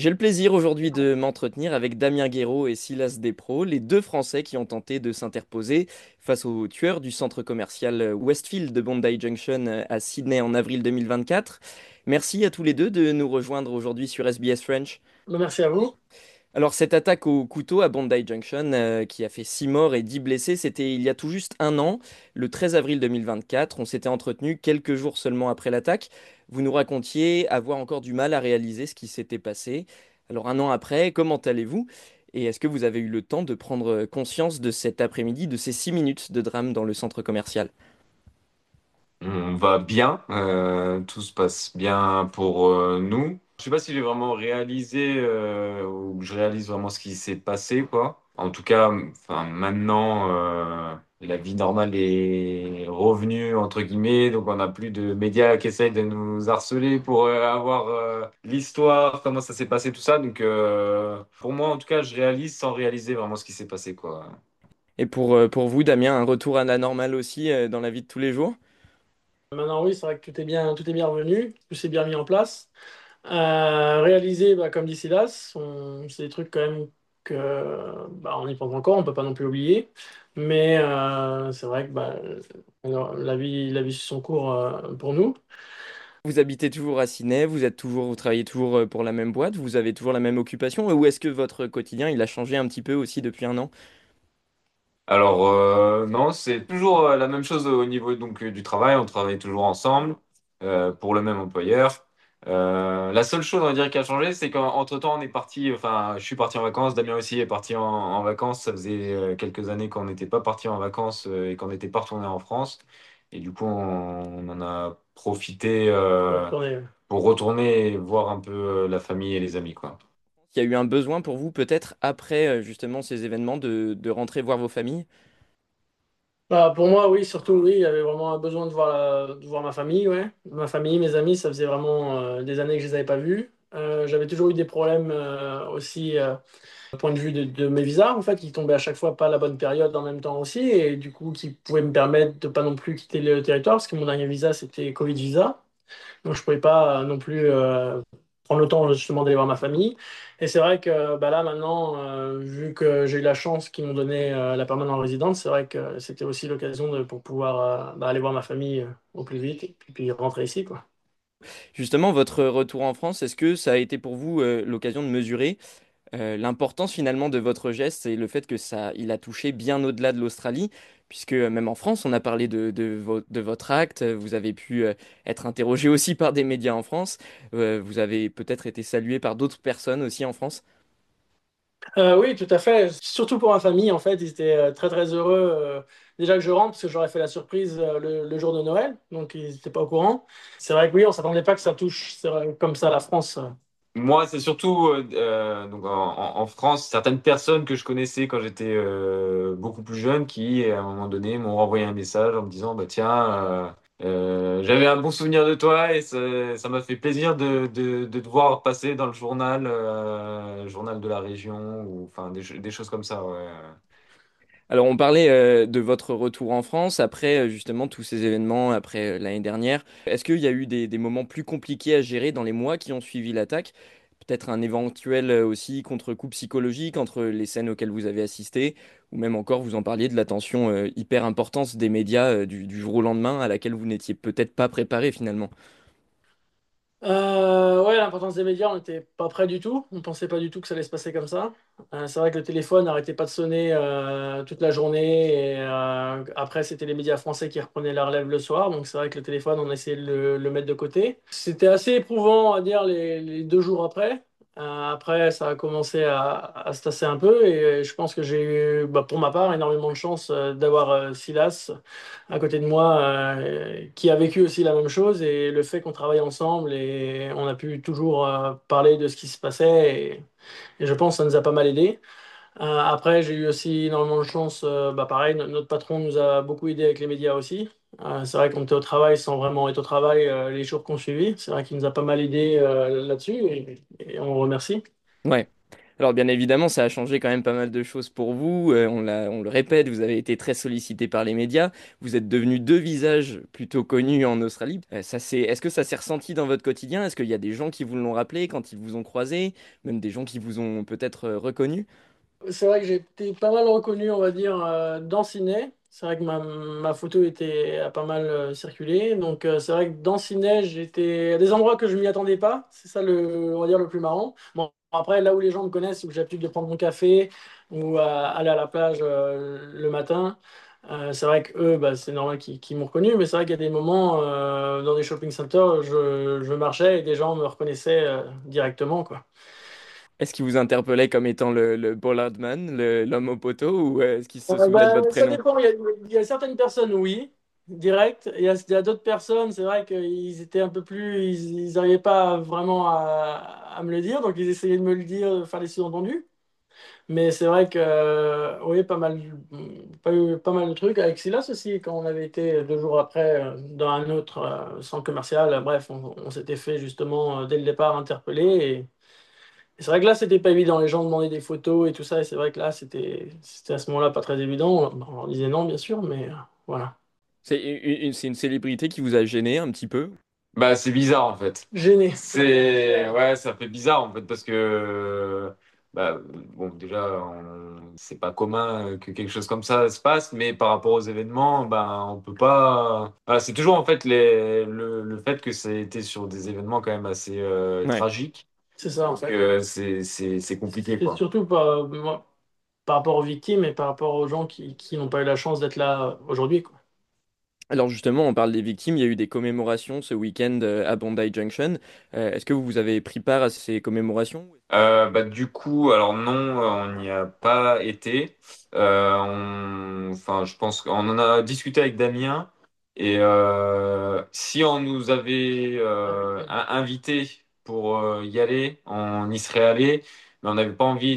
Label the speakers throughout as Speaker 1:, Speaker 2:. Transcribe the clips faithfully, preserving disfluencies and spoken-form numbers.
Speaker 1: J'ai le plaisir aujourd'hui de m'entretenir avec Damien Guéraud et Silas Despraux, les deux Français qui ont tenté de s'interposer face aux tueurs du centre commercial Westfield de Bondi Junction euh, à Sydney en avril deux mille vingt-quatre. Merci à tous les deux de nous rejoindre aujourd'hui sur S B S French.
Speaker 2: Bah, merci à vous.
Speaker 1: Alors cette attaque au couteau à Bondi Junction, euh, qui a fait six morts et dix blessés, c'était il y a tout juste un an, le treize avril deux mille vingt-quatre. On s'était entretenu quelques jours seulement après l'attaque. Vous nous racontiez avoir encore du mal à réaliser ce qui s'était passé. Alors un an après, comment allez-vous? Et est-ce que vous avez eu le temps de prendre conscience de cet après-midi, de ces six minutes de drame dans le centre commercial?
Speaker 3: On va bien, euh, tout se passe bien pour euh, nous. Je sais pas si j'ai vraiment réalisé euh, ou que je réalise vraiment ce qui s'est passé, quoi. En tout cas, enfin maintenant, euh, la vie normale est revenue entre guillemets, donc on n'a plus de médias qui essayent de nous harceler pour euh, avoir euh, l'histoire, comment ça s'est passé, tout ça. Donc euh, pour moi, en tout cas, je réalise sans réaliser vraiment ce qui s'est passé, quoi.
Speaker 1: Et pour, euh, pour vous, Damien, un retour à la normale aussi euh, dans la vie de tous les jours?
Speaker 2: Maintenant, oui, c'est vrai que tout est bien, tout est bien revenu, tout s'est bien mis en place. Euh, réaliser, bah, comme dit Silas, on- c'est des trucs quand même que bah, on y pense encore, on peut pas non plus oublier. Mais euh, c'est vrai que bah, alors, la vie, la vie suit son cours euh, pour nous.
Speaker 1: Vous habitez toujours à Sydney, vous êtes toujours, vous travaillez toujours euh, pour la même boîte, vous avez toujours la même occupation, ou est-ce que votre quotidien, il a changé un petit peu aussi depuis un an?
Speaker 3: Alors euh, non, c'est toujours euh, la même chose au niveau donc euh, du travail. On travaille toujours ensemble euh, pour le même employeur. Euh, la seule chose, on va dire, qui a changé, c'est qu'entre-temps, on est parti. Enfin, je suis parti en vacances. Damien aussi est parti en, en vacances. Ça faisait euh, quelques années qu'on n'était pas parti en vacances euh, et qu'on n'était pas retourné en France. Et du coup, on, on en a profité
Speaker 2: Pour
Speaker 3: euh,
Speaker 2: retourner.
Speaker 3: pour retourner et voir un peu euh, la famille et les amis, quoi.
Speaker 1: Il y a eu un besoin pour vous, peut-être, après euh, justement ces événements, de, de rentrer voir vos familles?
Speaker 2: Bah, pour moi, oui, surtout, oui, il y avait vraiment un besoin de voir, la- de voir ma famille, ouais. Ma famille, mes amis, ça faisait vraiment euh, des années que je les avais pas vus. Euh, j'avais toujours eu des problèmes euh, aussi, euh, au point de vue de, de mes visas, en fait, qui tombaient à chaque fois pas à la bonne période en même temps aussi, et du coup, qui pouvaient me permettre de pas non plus quitter le territoire, parce que mon dernier visa, c'était Covid visa. Donc, je pouvais pas euh, non plus euh, prendre le temps justement d'aller voir ma famille. Et c'est vrai que bah là, maintenant, euh, vu que j'ai eu la chance qu'ils m'ont donné euh, la permanente résidence, c'est vrai que c'était aussi l'occasion de, pour pouvoir euh, bah, aller voir ma famille euh, au plus vite et puis, puis rentrer ici, quoi.
Speaker 1: Justement, votre retour en France, est-ce que ça a été pour vous euh, l'occasion de mesurer euh, l'importance finalement de votre geste et le fait que ça, il a touché bien au-delà de l'Australie, puisque euh, même en France, on a parlé de, de, vo- de votre acte, vous avez pu euh, être interrogé aussi par des médias en France, euh, vous avez peut-être été salué par d'autres personnes aussi en France.
Speaker 2: Euh, oui, tout à fait. Surtout pour ma famille, en fait, ils étaient euh, très très heureux euh, déjà que je rentre parce que j'aurais fait la surprise euh, le, le jour de Noël, donc ils n'étaient pas au courant. C'est vrai que oui, on s'attendait pas que ça touche c'est vrai, comme ça la France.
Speaker 3: Moi, c'est surtout euh, euh, donc en, en- en France, certaines personnes que je connaissais quand j'étais euh, beaucoup plus jeune qui, à un moment donné, m'ont renvoyé un message en me disant, bah tiens, euh, euh, j'avais un bon souvenir de toi et ça ça m'a fait plaisir de, de, de te voir passer dans le journal, euh, journal de la région ou enfin des, ch- des choses comme ça. Ouais.
Speaker 1: Alors, on parlait euh, de votre retour en France après euh, justement tous ces événements, après euh, l'année dernière. Est-ce qu'il y a eu des, des moments plus compliqués à gérer dans les mois qui ont suivi l'attaque? Peut-être un éventuel euh, aussi contre-coup psychologique entre les scènes auxquelles vous avez assisté, ou même encore, vous en parliez de la tension euh, hyper importante des médias euh, du, du jour au lendemain à laquelle vous n'étiez peut-être pas préparé finalement.
Speaker 2: Euh, ouais, l'importance des médias, on n'était pas prêt du tout. On pensait pas du tout que ça allait se passer comme ça. Euh, c'est vrai que le téléphone n'arrêtait pas de sonner euh, toute la journée. Et euh, après, c'était les médias français qui reprenaient la relève le soir. Donc c'est vrai que le téléphone, on essayait de le, le mettre de côté. C'était assez éprouvant, à dire, les, les deux jours après. Euh, après, ça a commencé à, à se tasser un peu. Et je pense que j'ai eu, bah, pour ma part, énormément de chance euh, d'avoir euh, Silas à côté de moi euh, qui a vécu aussi la même chose et le fait qu'on travaille ensemble et on a pu toujours euh, parler de ce qui se passait et, et je pense que ça nous a pas mal aidé. Euh, après, j'ai eu aussi énormément de chance, euh, bah pareil, no- notre patron nous a beaucoup aidé avec les médias aussi. Euh, c'est vrai qu'on était au travail sans vraiment être au travail euh, les jours qu'on suivit. C'est vrai qu'il nous a pas mal aidé euh, là-dessus et, et on le remercie.
Speaker 1: Ouais. Alors bien évidemment, ça a changé quand même pas mal de choses pour vous. Euh, on l'a, on le répète, vous avez été très sollicité par les médias. Vous êtes devenus deux visages plutôt connus en Australie. Euh, ça c'est, est-ce que ça s'est ressenti dans votre quotidien? Est-ce qu'il y a des gens qui vous l'ont rappelé quand ils vous ont croisé, même des gens qui vous ont peut-être euh, reconnu?
Speaker 2: C'est vrai que j'ai été pas mal reconnu, on va dire, euh, dans Ciné. C'est vrai que ma, ma photo était a pas mal euh, circulé. Donc euh, c'est vrai que dans Ciné, j'étais à des endroits que je m'y attendais pas. C'est ça le, on va dire, le plus marrant. Bon, après, là où les gens me connaissent, où j'ai l'habitude de prendre mon café ou euh, aller à la plage euh, le matin, euh, c'est vrai que eux, bah, c'est normal qu'ils qu'ils m'ont reconnu. Mais c'est vrai qu'il y a des moments euh, dans des shopping centers, je, je marchais et des gens me reconnaissaient euh, directement, quoi.
Speaker 1: Est-ce qu'il vous interpellait comme étant le, le Bollard Man, le- l'homme au poteau, ou euh, est-ce qu'il se
Speaker 2: Euh,
Speaker 1: souvenait de
Speaker 2: bah,
Speaker 1: votre
Speaker 2: ça
Speaker 1: prénom?
Speaker 2: dépend. Il y a, il y a certaines personnes, oui, direct. Il y a, il y a d'autres personnes, c'est vrai qu'ils étaient un peu plus. Ils n'arrivaient pas vraiment à, à me le dire, donc ils essayaient de me le dire, de faire les sous-entendus. Mais c'est vrai que, euh, oui, pas mal, pas, eu- pas mal de trucs. Avec Silas aussi, quand on avait été deux jours après euh, dans un autre euh, centre commercial, euh, bref, on, on s'était fait justement euh, dès le départ interpeller. Et c'est vrai que là, c'était pas évident. Les gens demandaient des photos et tout ça. Et c'est vrai que là, c'était c'était à ce moment-là pas très évident. Bon, on leur disait non, bien sûr, mais euh, voilà.
Speaker 1: C'est une, une- c'est une célébrité qui vous a gêné un petit peu?
Speaker 3: Bah, c'est bizarre en fait.
Speaker 2: Gêné.
Speaker 3: C'est ouais, ça fait bizarre en fait parce que bah bon déjà on- c'est pas commun que quelque chose comme ça se passe, mais par rapport aux événements, bah on peut pas. Voilà, c'est toujours en fait les, le, le fait que ça a été sur des événements quand même assez euh,
Speaker 1: Ouais.
Speaker 3: tragiques.
Speaker 2: C'est ça, en
Speaker 3: Donc
Speaker 2: fait.
Speaker 3: euh, c'est c'est c'est compliqué
Speaker 2: C'est
Speaker 3: quoi.
Speaker 2: surtout pas, moi, par rapport aux victimes et par rapport aux gens qui, qui n'ont pas eu la chance d'être là euh, aujourd'hui, quoi.
Speaker 1: Alors justement, on parle des victimes, il y a eu des commémorations ce week-end euh, à Bondi Junction. Euh, est-ce que vous avez pris part à ces commémorations?
Speaker 3: Euh, bah, du coup, alors non, euh, on n'y a pas été. Euh, on- Enfin, je pense qu'on en a discuté avec Damien. Et euh, si on nous avait euh, in- invité pour euh, y aller, on y serait allé. Mais on n'avait pas envie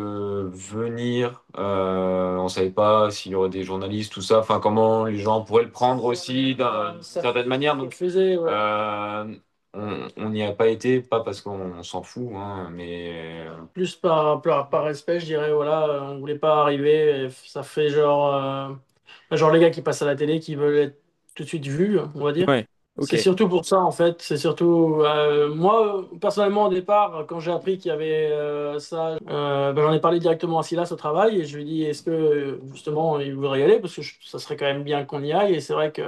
Speaker 3: de venir. Euh, on savait pas s'il y aurait des journalistes, tout ça. Enfin, comment les gens pourraient le prendre aussi d'une
Speaker 2: Ça
Speaker 3: certaine manière.
Speaker 2: ça
Speaker 3: Donc,
Speaker 2: faisait, ouais.
Speaker 3: euh, on on n'y a pas été, pas parce qu'on s'en fout, hein, mais euh,
Speaker 2: Plus par, par, par respect, je dirais, voilà, euh, on voulait pas arriver. Et ça fait genre, euh, genre les gars qui passent à la télé qui veulent être tout de suite vus, on va dire.
Speaker 1: Ouais,
Speaker 2: C'est
Speaker 1: ok.
Speaker 2: surtout pour ça, en fait. C'est surtout. Euh, moi, personnellement, au départ, quand j'ai appris qu'il y avait euh, ça, euh, ben, j'en ai parlé directement à Silas au travail et je lui ai dit est-ce que, justement, il voudrait y aller? Parce que je- ça serait quand même bien qu'on y aille. Et c'est vrai que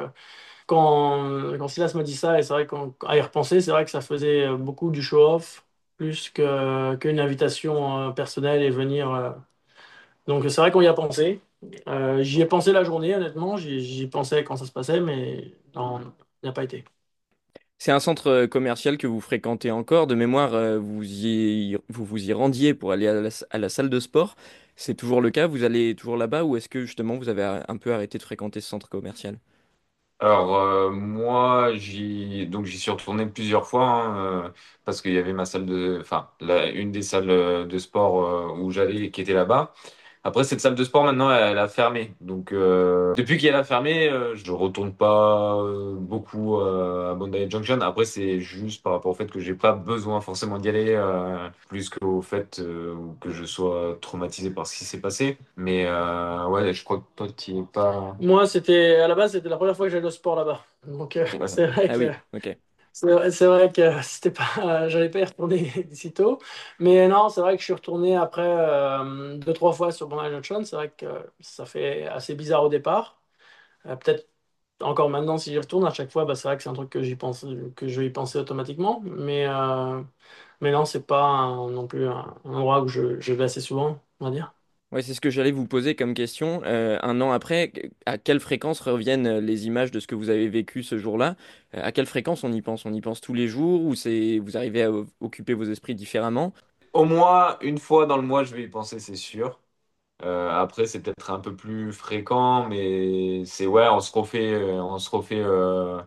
Speaker 2: quand, quand Silas m'a dit ça, et c'est vrai qu'à y repenser, c'est vrai que ça faisait euh, beaucoup du show-off, plus que, qu'une invitation euh, personnelle et venir. euh. Donc c'est vrai qu'on y a pensé. Euh, j'y ai pensé la journée, honnêtement. J'y, j'y pensais quand ça se passait, mais non, il n'y a pas été.
Speaker 1: C'est un centre euh, commercial que vous fréquentez encore. De mémoire, euh, vous y, vous vous y rendiez pour aller à la, à la salle de sport. C'est toujours le cas? Vous allez toujours là-bas ou est-ce que justement vous avez un peu arrêté de fréquenter ce centre commercial?
Speaker 3: alors euh, moi j'y donc j'y suis retourné plusieurs fois hein, euh, parce qu'il y avait ma salle de enfin la, une des salles euh, de sport euh, où j'allais qui était là-bas. Après, cette salle de sport, maintenant, elle, elle a fermé. Donc, euh, depuis qu'elle a fermé, euh, je retourne pas euh, beaucoup euh, à Bondi Junction. Après, c'est juste par rapport au fait que j'ai pas besoin forcément d'y aller, euh, plus qu'au fait euh, que je sois traumatisé par ce qui s'est passé. Mais euh, ouais, je crois que toi, tu es pas.
Speaker 2: Moi, c'était à la base, c'était la première fois que j'allais au sport là-bas. Donc euh,
Speaker 3: Ouais.
Speaker 2: c'est vrai
Speaker 1: Ah
Speaker 2: que
Speaker 1: oui, ok.
Speaker 2: c'est vrai, c'est vrai que c'était pas, j'allais pas y retourner d'ici tôt. Mais non, c'est vrai que je suis retourné après euh, deux, trois fois sur Bondi Junction. C'est vrai que ça fait assez bizarre au départ. Euh, peut-être encore maintenant, si j'y retourne à chaque fois, bah, c'est vrai que c'est un truc que j'y pense, que je vais y penser automatiquement. Mais, euh, mais non, c'est pas un- non plus un, un endroit où je, je vais assez souvent, on va dire.
Speaker 1: Ouais, c'est ce que j'allais vous poser comme question. Euh, un an après, à quelle fréquence reviennent euh, les images de ce que vous avez vécu ce jour-là? Euh, à quelle fréquence on y pense? On y pense tous les jours ou c'est vous arrivez à o- occuper vos esprits différemment?
Speaker 3: Au moins une fois dans le mois, je vais y penser, c'est sûr. Euh, après, c'est peut-être un peu plus fréquent, mais c'est ouais, on se refait, euh, on se refait. euh,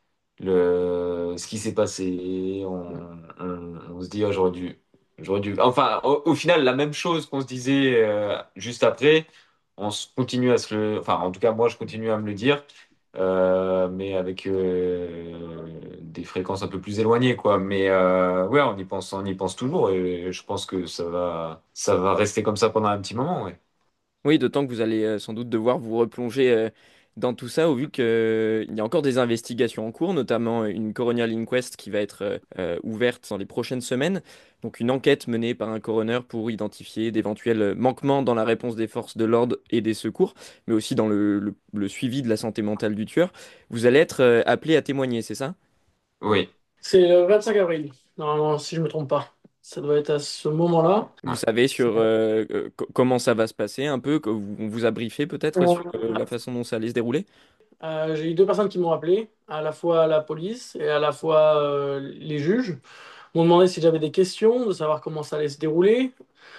Speaker 3: le, ce qui s'est passé. On, on- on se dit, ah, j'aurais dû, j'aurais dû. Enfin, au, au final, la même chose qu'on se disait euh, juste après, on se continue à se le. Enfin, en tout cas, moi, je continue à me le dire, euh, mais avec euh, des fréquences un peu plus éloignées, quoi. Mais euh, ouais, on y pense, on y pense toujours et je pense que ça va, ça va rester comme ça pendant un petit moment, ouais.
Speaker 1: Oui, d'autant que vous allez euh, sans doute devoir vous replonger euh, dans tout ça, au vu qu'il y a encore des investigations en cours, notamment euh, une coronial inquest qui va être euh, euh, ouverte dans les prochaines semaines. Donc une enquête menée par un coroner pour identifier d'éventuels euh, manquements dans la réponse des forces de l'ordre et des secours, mais aussi dans le, le- le suivi de la santé mentale du tueur. Vous allez être euh, appelé à témoigner, c'est ça?
Speaker 3: Oui,
Speaker 2: C'est le vingt-cinq avril, normalement, si je me trompe pas. Ça doit être à ce moment-là.
Speaker 1: Vous savez sur euh, euh, co- comment ça va se passer un peu, que vous- on vous a briefé peut-être sur euh, la façon dont ça allait se dérouler?
Speaker 2: Euh, j'ai eu deux personnes qui m'ont appelé, à la fois la police et à la fois euh, les juges. M'ont demandé si j'avais des questions, de savoir comment ça allait se dérouler,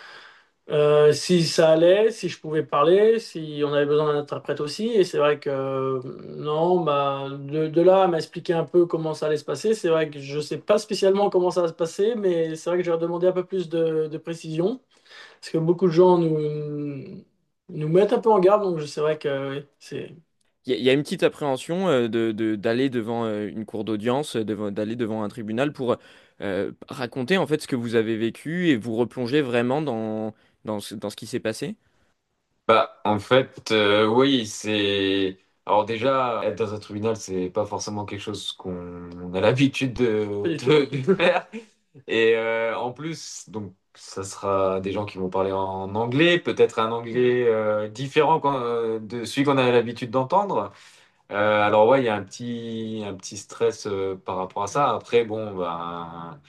Speaker 2: euh, si ça allait, si je pouvais parler, si on avait besoin d'un interprète aussi. Et c'est vrai que euh, non, bah, de, de là à m'expliquer un peu comment ça allait se passer, c'est vrai que je sais pas spécialement comment ça va se passer, mais c'est vrai que j'aurais demandé un peu plus de, de précision, parce que beaucoup de gens nous, nous mettent un peu en garde, donc c'est vrai que oui, c'est...
Speaker 1: Il y, a il y a une petite appréhension euh, de, de- d'aller devant euh, une cour d'audience, euh, devant- d'aller devant un tribunal pour euh, raconter en fait ce que vous avez vécu et vous replonger vraiment dans, dans ce, dans ce qui s'est passé.
Speaker 3: bah en fait, euh, oui, c'est. Alors déjà, être dans un tribunal, c'est pas forcément quelque chose qu'on on a l'habitude
Speaker 2: Pas
Speaker 3: de,
Speaker 2: du tout.
Speaker 3: de, de faire. Et euh, en plus, donc, ça sera des gens qui vont parler en anglais, peut-être un anglais euh, différent quand- euh, de celui qu'on a l'habitude d'entendre. Euh, alors ouais, il y a un petit, un petit stress euh, par rapport à ça. Après, bon, ben,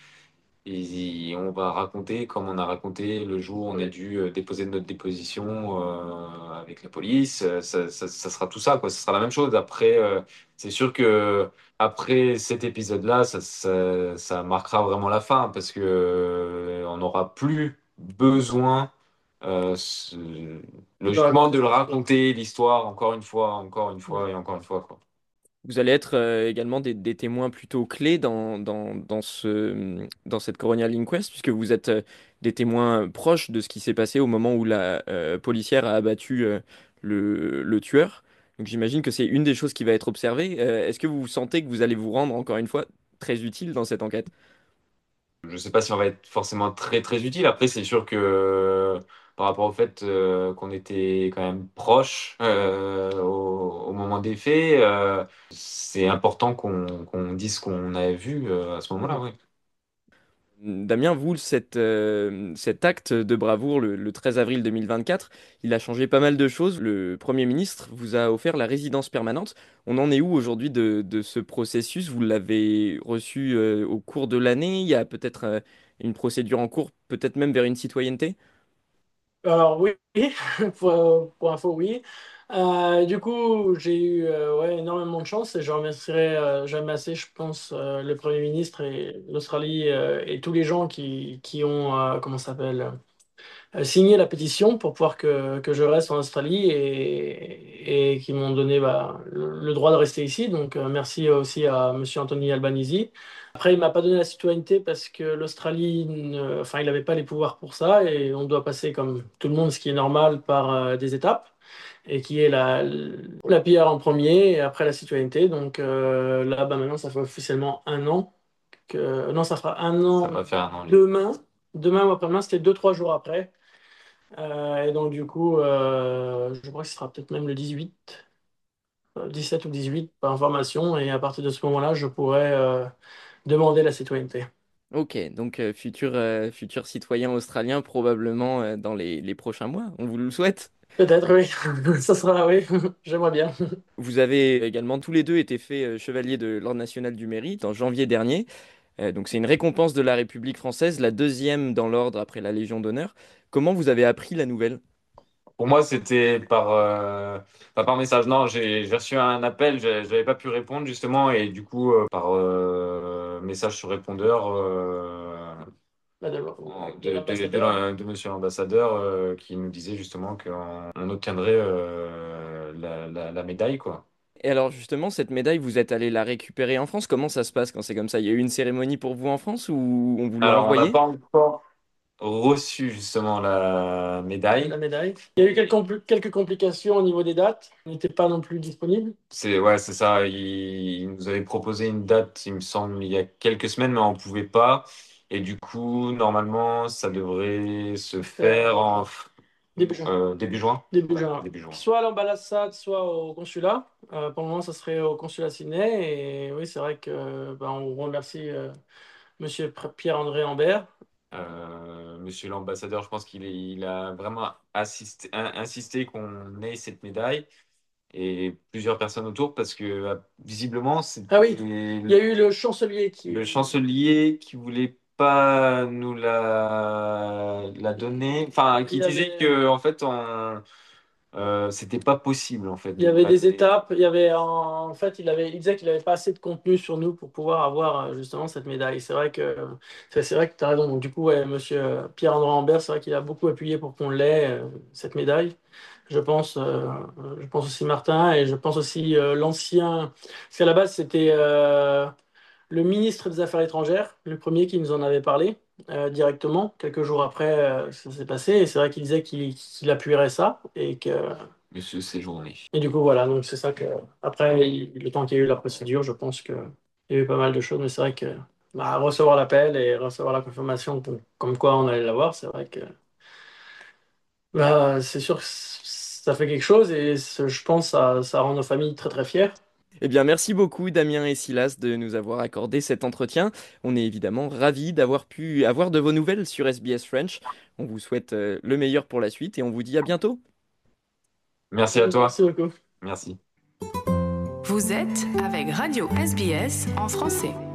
Speaker 3: et on va raconter comme on a raconté le jour où on a dû euh, déposer notre déposition euh, avec la police. Euh, Ça, ça- ça sera tout ça, quoi. Ce sera la même chose. Après, euh, c'est sûr que après cet épisode-là, ça, ça, ça marquera vraiment la fin parce que euh, on n'aura plus besoin, euh, ce-
Speaker 2: De
Speaker 3: logiquement, de
Speaker 2: raconter
Speaker 3: le
Speaker 2: l'histoire.
Speaker 3: raconter l'histoire encore une fois, encore une fois et encore une fois, quoi.
Speaker 1: Vous allez être euh, également des, des témoins plutôt clés dans, dans, dans ce, dans cette Coronial Inquest, puisque vous êtes euh, des témoins proches de ce qui s'est passé au moment où la euh, policière a abattu euh, le, le tueur. Donc j'imagine que c'est une des choses qui va être observée. Euh, est-ce que vous sentez que vous allez vous rendre, encore une fois, très utile dans cette enquête?
Speaker 3: Je sais pas si on va être forcément très très utile. Après, c'est sûr que euh, par rapport au fait euh, qu'on était quand même proche euh, au, au moment des faits, euh, c'est important qu'on qu'on dise ce qu'on avait vu euh, à ce moment-là, oui.
Speaker 1: Damien, vous, cet, euh, cet acte de bravoure le, le treize avril deux mille vingt-quatre, il a changé pas mal de choses. Le Premier ministre vous a offert la résidence permanente. On en est où aujourd'hui de, de ce processus? Vous l'avez reçu euh, au cours de l'année? Il y a peut-être euh, une procédure en cours, peut-être même vers une citoyenneté?
Speaker 2: Alors oui, pour, pour info, oui. Euh, du coup, j'ai eu euh, ouais, énormément de chance et je remercierai euh, jamais assez, je pense, euh, le Premier ministre et l'Australie euh, et tous les gens qui, qui ont, euh, comment ça s'appelle, euh, signé la pétition pour pouvoir que, que je reste en Australie et, et qui m'ont donné bah, le, le droit de rester ici. Donc euh, merci aussi à Monsieur Anthony Albanese. Après, il m'a pas donné la citoyenneté parce que l'Australie, ne- enfin, il n'avait pas les pouvoirs pour ça et on doit passer, comme tout le monde, ce qui est normal, par euh, des étapes et qui est la, la P R en premier et après la citoyenneté. Donc euh, là, bah, maintenant, ça fait officiellement un an que... Non, ça fera un
Speaker 3: Ça
Speaker 2: an
Speaker 3: va faire un an, lui.
Speaker 2: demain. Demain ou après-demain, c'était deux, trois jours après. Euh, et donc, du coup, euh, je crois que ce sera peut-être même le dix-huit, euh, dix-sept ou dix-huit par information. Et à partir de ce moment-là, je pourrais euh, demander la citoyenneté.
Speaker 1: Ok, donc euh, futur, euh, futur citoyen australien probablement euh, dans les, les prochains mois. On vous le souhaite.
Speaker 2: Peut-être, oui. Ça sera, oui. J'aimerais bien.
Speaker 1: Vous avez également tous les deux été faits euh, chevalier de l'Ordre national du mérite en janvier dernier. Euh, donc c'est une récompense de la République française, la deuxième dans l'ordre après la Légion d'honneur. Comment vous avez appris la nouvelle?
Speaker 3: Pour moi, c'était par, euh, pas par message. Non, j'ai j'ai reçu un appel, j'ai- j'avais pas pu répondre justement, et du coup, euh, par euh, message sur répondeur euh,
Speaker 2: Bah, De, de
Speaker 3: de, de, de,
Speaker 2: l'ambassadeur.
Speaker 3: l'am- de monsieur l'ambassadeur euh, qui nous disait justement qu'on on obtiendrait euh, la, la, la médaille, quoi.
Speaker 1: Et alors justement, cette médaille, vous êtes allé la récupérer en France? Comment ça se passe quand c'est comme ça? Il y a eu une cérémonie pour vous en France ou on vous l'a
Speaker 3: Alors, on n'a
Speaker 1: envoyée?
Speaker 3: pas encore. reçu justement la médaille.
Speaker 2: la médaille. Il y a eu quelques, compl- quelques complications au niveau des dates. On n'était pas non plus disponible.
Speaker 3: C'est ouais, c'est ça. Il, il nous avait proposé une date, il me semble, il y a quelques semaines, mais on pouvait pas. Et du coup, normalement, ça devrait se
Speaker 2: Euh,
Speaker 3: faire en
Speaker 2: début juin.
Speaker 3: euh, début juin.
Speaker 2: Début
Speaker 3: Ouais,
Speaker 2: juin.
Speaker 3: début juin.
Speaker 2: Soit à l'ambassade, soit au consulat. Euh, pour le moment, ça serait au consulat Sydney. Et oui, c'est vrai que ben, on remercie euh, Monsieur Pr- Pierre-André Ambert.
Speaker 3: Euh, monsieur l'ambassadeur, je pense qu'il est- il a vraiment assisté, in- insisté qu'on ait cette médaille et plusieurs personnes autour parce que euh, visiblement,
Speaker 2: Ah oui,
Speaker 3: c'était
Speaker 2: il y a eu le chancelier
Speaker 3: le
Speaker 2: qui.
Speaker 3: chancelier qui voulait pas nous la, la donner, enfin qui
Speaker 2: Il
Speaker 3: disait
Speaker 2: avait,
Speaker 3: que en fait on, euh, c'était pas possible en fait
Speaker 2: il y
Speaker 3: de
Speaker 2: avait des
Speaker 3: passer.
Speaker 2: étapes. Il y avait en, en fait, il avait, il disait qu'il n'avait pas assez de contenu sur nous pour pouvoir avoir euh, justement cette médaille. C'est vrai que c'est c'est vrai que tu as raison. Donc, du coup, ouais, Monsieur Pierre-André Ambert, c'est vrai qu'il a beaucoup appuyé pour qu'on l'ait euh, cette médaille. Je pense, euh, je pense aussi Martin et je pense aussi euh, l'ancien. Parce qu'à la base, c'était euh, le ministre des Affaires étrangères, le premier qui nous en avait parlé euh, directement. Quelques jours après, euh, ça s'est passé. Et c'est vrai qu'il disait qu'il qu'il appuierait ça. Et, que,
Speaker 3: Monsieur Séjourné.
Speaker 2: et du coup, voilà. Donc c'est ça que. Après, il- le temps qu'il y a eu la procédure, je pense qu'il y a eu pas mal de choses. Mais c'est vrai que bah, recevoir l'appel et recevoir la confirmation comme comme quoi on allait l'avoir, c'est vrai que. Bah, c'est sûr que ça fait quelque chose. Et ce- je pense que ça, ça rend nos familles très très fières.
Speaker 1: Eh bien, merci beaucoup Damien et Silas de nous avoir accordé cet entretien. On est évidemment ravis d'avoir pu avoir de vos nouvelles sur S B S French. On vous souhaite euh, le meilleur pour la suite et on vous dit à bientôt.
Speaker 3: Merci à
Speaker 2: Merci
Speaker 3: toi.
Speaker 2: beaucoup.
Speaker 3: Merci.
Speaker 4: Vous êtes avec Radio S B S en français.